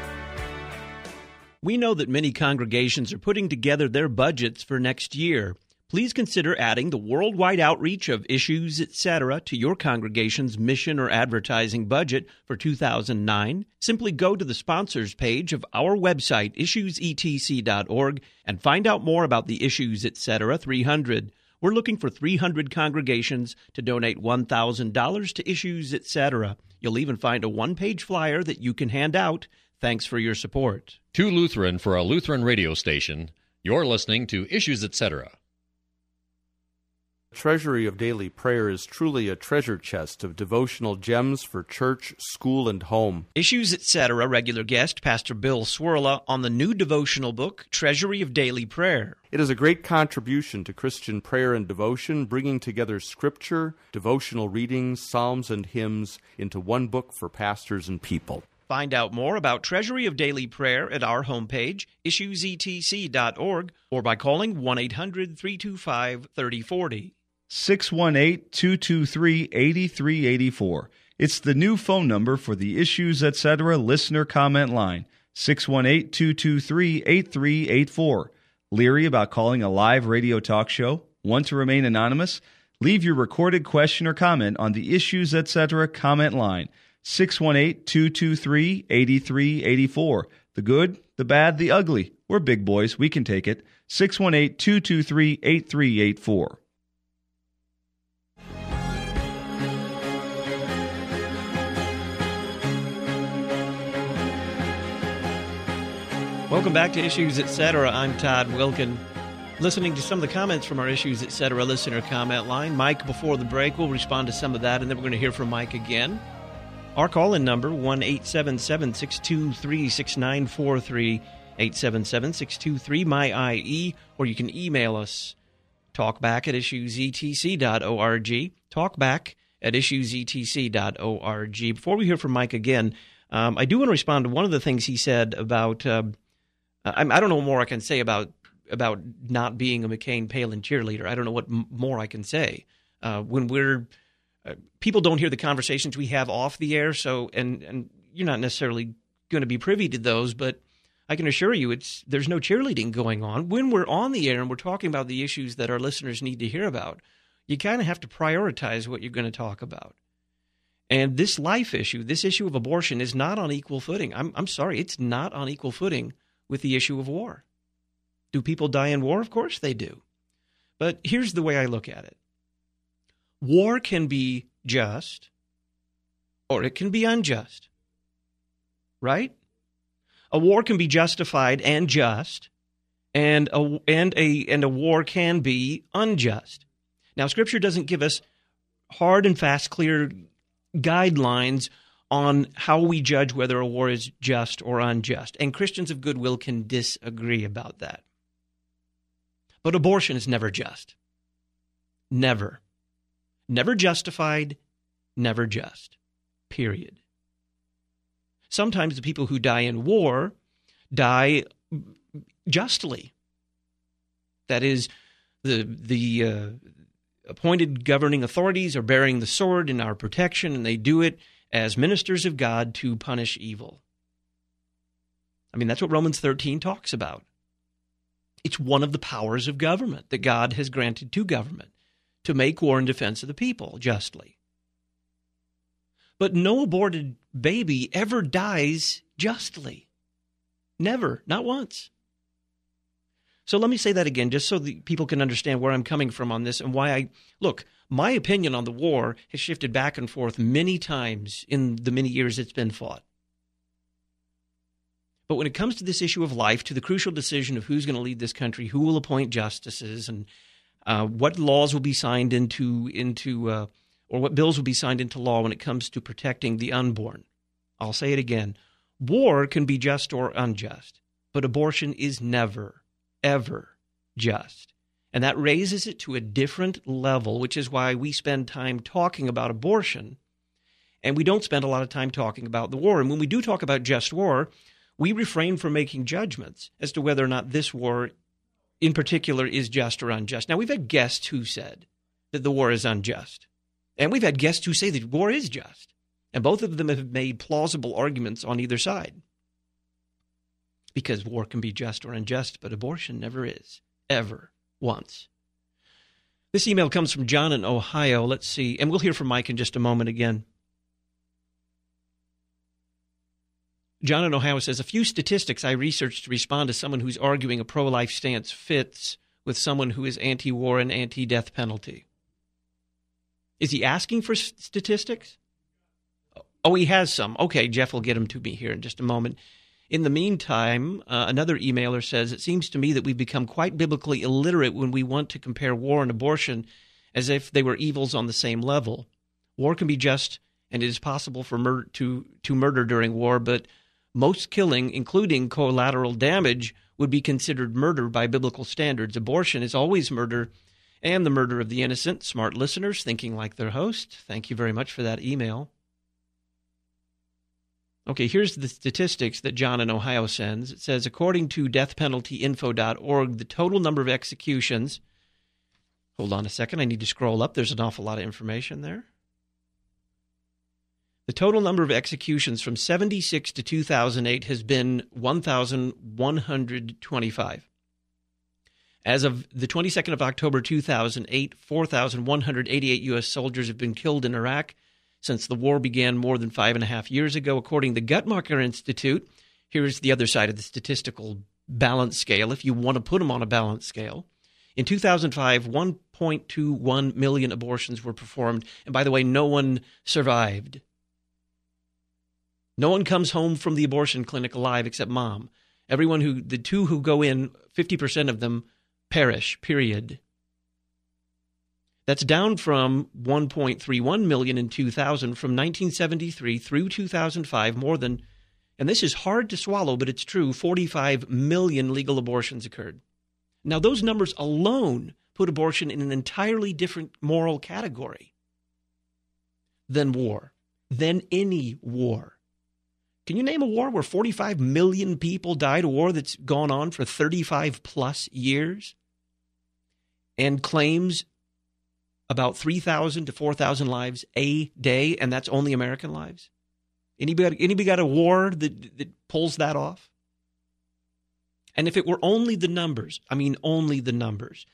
We know that many congregations are putting together their budgets for next year. Please consider adding the worldwide outreach of Issues Etc. to your congregation's mission or advertising budget for two thousand nine. Simply go to the sponsors page of our website, issues e t c dot org, and find out more about the Issues Etc. three hundred. We're looking for three hundred congregations to donate one thousand dollars to Issues Etc. You'll even find a one-page flyer that you can hand out. Thanks for your support. Too Lutheran for a Lutheran radio station. You're listening to Issues Etc. Treasury of Daily Prayer is truly a treasure chest of devotional gems for church, school, and home. Issues Etc. regular guest, Pastor Bill Swirla, on the new devotional book, Treasury of Daily Prayer. It is a great contribution to Christian prayer and devotion, bringing together scripture, devotional readings, psalms, and hymns into one book for pastors and people. Find out more about Treasury of Daily Prayer at our homepage, issues e t c dot org, or by calling one eight hundred, three two five, three oh four oh. six one eight, two two three, eight three eight four. It's the new phone number for the Issues Etc. listener comment line, six one eight, two two three, eight three eight four. Leery about calling a live radio talk show? Want to remain anonymous? Leave your recorded question or comment on the Issues Etc. comment line, six one eight, two two three, eight three eight four. The good, the bad, the ugly. We're big boys. We can take it. six one eight, two two three, eight three eight four. Welcome back to Issues Etc. I'm Todd Wilkin. Listening to some of the comments from our Issues Etc. listener comment line. Mike, before the break, we'll respond to some of that, and then we're going to hear from Mike again. Our call-in number, one eight seven seven, six two three, six nine four three, eight seven seven, six two three, M Y I E, or you can email us, talkback at issues e t c dot org, talkback at issues e t c dot org. Before we hear from Mike again, um, I do want to respond to one of the things he said about, uh, I, I don't know what more I can say about about not being a McCain-Palin cheerleader. I don't know what m- more I can say. Uh, when we're Uh, people don't hear the conversations we have off the air, so and and you're not necessarily going to be privy to those, but I can assure you it's there's no cheerleading going on. When we're on the air and we're talking about the issues that our listeners need to hear about, you kind of have to prioritize what you're going to talk about. And this life issue, this issue of abortion is not on equal footing. I'm I'm sorry, it's not on equal footing with the issue of war. Do people die in war? Of course they do. But here's the way I look at it. War can be just, or it can be unjust, right? A war can be justified and just, and a and a and a war can be unjust. Now, Scripture doesn't give us hard and fast, clear guidelines on how we judge whether a war is just or unjust, and Christians of goodwill can disagree about that. But abortion is never just. Never. Never justified, never just. Period. Sometimes the people who die in war die justly. That is, the the uh, appointed governing authorities are bearing the sword in our protection, and they do it as ministers of God to punish evil. I mean, that's what Romans thirteen talks about. It's one of the powers of government that God has granted to government to make war in defense of the people justly. But no aborted baby ever dies justly. Never, not once. So let me say that again, just so that people can understand where I'm coming from on this and why I, look, my opinion on the war has shifted back and forth many times in the many years it's been fought. But when it comes to this issue of life, to the crucial decision of who's going to lead this country, who will appoint justices, and uh, what laws will be signed into, into uh, or what bills will be signed into law when it comes to protecting the unborn, I'll say it again. War can be just or unjust, but abortion is never, ever just. And that raises it to a different level, which is why we spend time talking about abortion, and we don't spend a lot of time talking about the war. And when we do talk about just war, we refrain from making judgments as to whether or not this war in particular is just or unjust. Now, we've had guests who said that the war is unjust, and we've had guests who say that war is just. And both of them have made plausible arguments on either side. Because war can be just or unjust, but abortion never is, ever, once. This email comes from John in Ohio. Let's see. And we'll hear from Mike in just a moment again. John in Ohio says, a few statistics I researched to respond to someone who's arguing a pro-life stance fits with someone who is anti-war and anti-death penalty. Is he asking for statistics? Oh, he has some. Okay, Jeff will get them to me here in just a moment. In the meantime, uh, another emailer says, it seems to me that we've become quite biblically illiterate when we want to compare war and abortion as if they were evils on the same level. War can be just, and it is possible for mur- to, to murder during war, but most killing, including collateral damage, would be considered murder by biblical standards. Abortion is always murder, and the murder of the innocent. Smart listeners thinking like their host. Thank you very much for that email. Okay, here's the statistics that John in Ohio sends. It says, according to death penalty info dot org, the total number of executions... Hold on a second, I need to scroll up. There's an awful lot of information there. The total number of executions from seventy-six to two thousand eight has been one thousand one hundred twenty-five. As of the twenty-second of October two thousand eight, four thousand one hundred eighty-eight U S soldiers have been killed in Iraq since the war began more than five and a half years ago. According to the Guttmacher Institute, here's the other side of the statistical balance scale, if you want to put them on a balance scale. In two thousand five, one point two one million abortions were performed. And by the way, no one survived. No one comes home from the abortion clinic alive except mom. Everyone who, the two who go in, fifty percent of them perish, period. That's down from one point three one million in two thousand. From nineteen seventy-three through two thousand five, more than, and this is hard to swallow, but it's true, forty-five million legal abortions occurred. Now, those numbers alone put abortion in an entirely different moral category than war, than any war. Can you name a war where forty-five million people died, a war that's gone on for thirty-five plus years and claims about three thousand to four thousand lives a day, and that's only American lives? Anybody, anybody got a war that, that pulls that off? And if it were only the numbers, I mean only the numbers,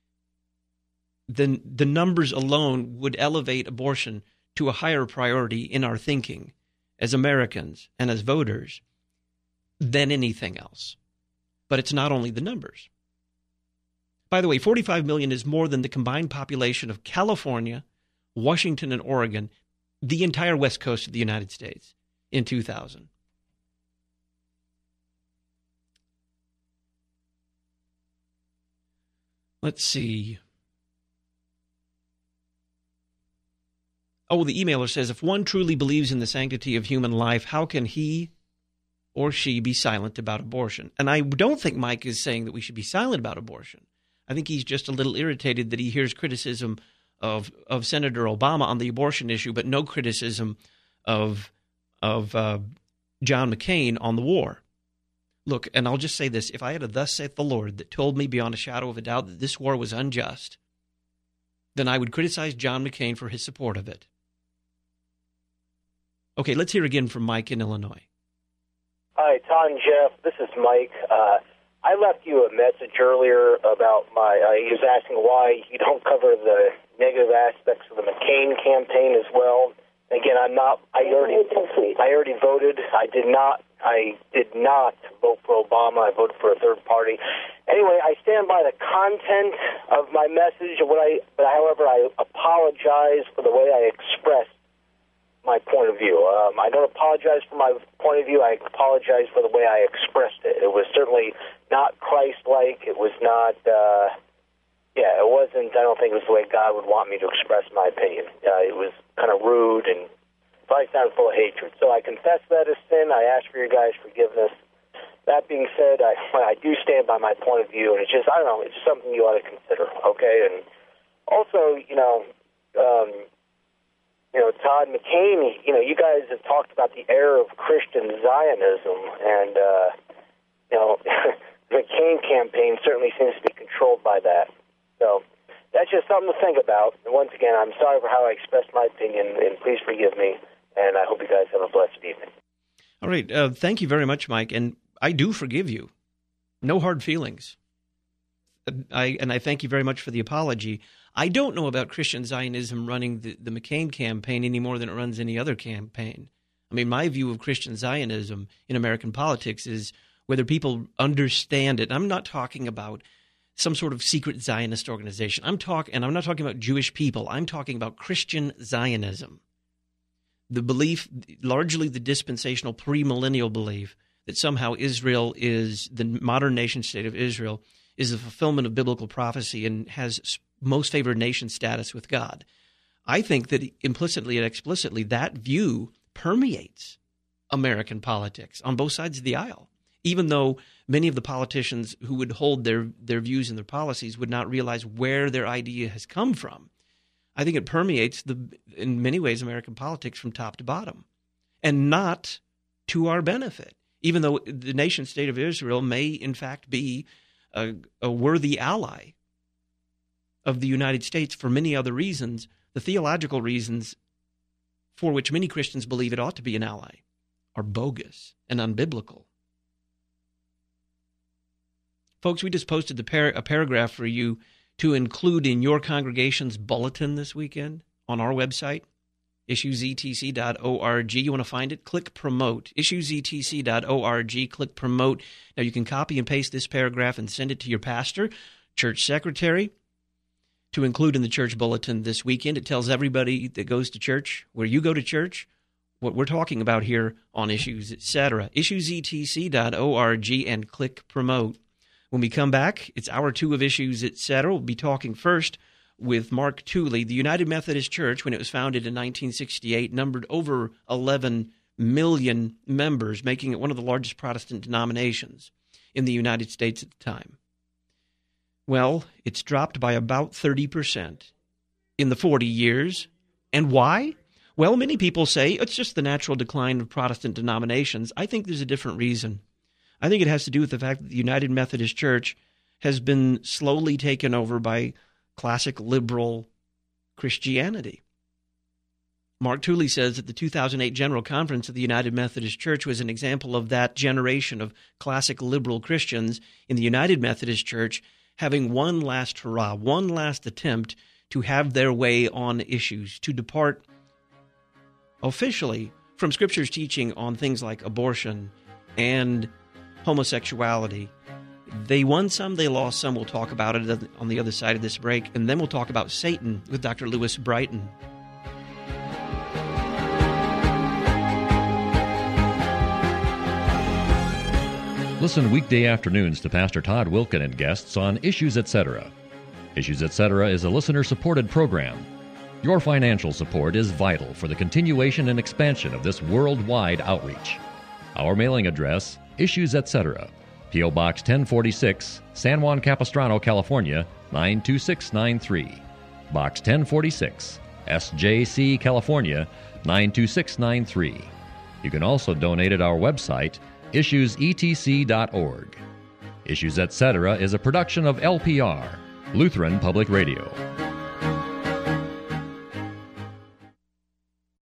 then the numbers alone would elevate abortion to a higher priority in our thinking as Americans and as voters than anything else. But it's not only the numbers. By the way, forty-five million is more than the combined population of California, Washington, and Oregon, the entire west coast of the United States in two thousand. Let's see. Oh, the emailer says, if one truly believes in the sanctity of human life, how can he or she be silent about abortion? And I don't think Mike is saying that we should be silent about abortion. I think he's just a little irritated that he hears criticism of of Senator Obama on the abortion issue, but no criticism of of uh, John McCain on the war. Look, and I'll just say this. If I had a thus saith the Lord that told me beyond a shadow of a doubt that this war was unjust, then I would criticize John McCain for his support of it. Okay, let's hear again from Mike in Illinois. Hi, Todd and Jeff. This is Mike. Uh, I left you a message earlier about my. Uh, he was asking why you don't cover the negative aspects of the McCain campaign as well. Again, I'm not. I already. I already voted. I did not. I did not vote for Obama. I voted for a third party. Anyway, I stand by the content of my message. What I, but however, I apologize for the way I expressed my point of view. Um, I don't apologize for my point of view. I apologize for the way I expressed it. It was certainly not Christ-like. It was not. Uh, yeah, it wasn't. I don't think it was the way God would want me to express my opinion. Uh, it was kind of rude and probably sounded full of hatred. So I confess that as sin. I ask for your guys' forgiveness. That being said, I, I do stand by my point of view, and it's just, I don't know, it's just something you ought to consider, okay? And also, you know, um, you know, Todd McCain, you know, you guys have talked about the era of Christian Zionism, and, uh, you know, the McCain campaign certainly seems to be controlled by that. So that's just something to think about. And once again, I'm sorry for how I expressed my opinion, and please forgive me, and I hope you guys have a blessed evening. All right. Uh, thank you very much, Mike. And I do forgive you. No hard feelings. I and I thank you very much for the apology. I don't know about Christian Zionism running the, the McCain campaign any more than it runs any other campaign. I mean, my view of Christian Zionism in American politics is whether people understand it. I'm not talking about some sort of secret Zionist organization. I'm talk, and I'm not talking about Jewish people. I'm talking about Christian Zionism. The belief, largely the dispensational premillennial belief, that somehow Israel is, the modern nation state of Israel, is the fulfillment of biblical prophecy and has most favored nation status with God. I think that implicitly and explicitly that view permeates American politics on both sides of the aisle, even though many of the politicians who would hold their, their views and their policies would not realize where their idea has come from. I think it permeates, the in many ways, American politics from top to bottom, and not to our benefit. Even though the nation state of Israel may, in fact, be a, a worthy ally of the United States for many other reasons, the theological reasons for which many Christians believe it ought to be an ally are bogus and unbiblical. Folks, we just posted the par- a paragraph for you to include in your congregation's bulletin this weekend on our website, issues e t c dot org. You want to find it? Click Promote. issues e t c dot org. Click Promote. Now, you can copy and paste this paragraph and send it to your pastor, church secretary, to include in the church bulletin this weekend. It tells everybody that goes to church, where you go to church, what we're talking about here on Issues, et cetera. issues e t c dot org and click Promote. When we come back, it's hour two of Issues, et cetera. We'll be talking first with Mark Tooley. The United Methodist Church, when it was founded in nineteen sixty-eight, numbered over eleven million members, making it one of the largest Protestant denominations in the United States at the time. Well, it's dropped by about thirty percent in the forty years. And why? Well, many people say it's just the natural decline of Protestant denominations. I think there's a different reason. I think it has to do with the fact that the United Methodist Church has been slowly taken over by classic liberal Christianity. Mark Tooley says that the two thousand eight General Conference of the United Methodist Church was an example of that generation of classic liberal Christians in the United Methodist Church having one last hurrah, one last attempt to have their way on issues, to depart officially from Scripture's teaching on things like abortion and homosexuality. They won some, they lost some. We'll talk about it on the other side of this break. And then we'll talk about Satan with Doctor Lewis Brighton. Listen weekday afternoons to Pastor Todd Wilken and guests on Issues, et cetera. Issues, et cetera is a listener-supported program. Your financial support is vital for the continuation and expansion of this worldwide outreach. Our mailing address, Issues, et cetera. P O. Box ten forty-six, San Juan Capistrano, California, nine two six nine three. Box ten forty-six, S J C, California, nine two six nine three. You can also donate at our website, issues e t c dot org. Issues, et cetera is a production of L P R, Lutheran Public Radio.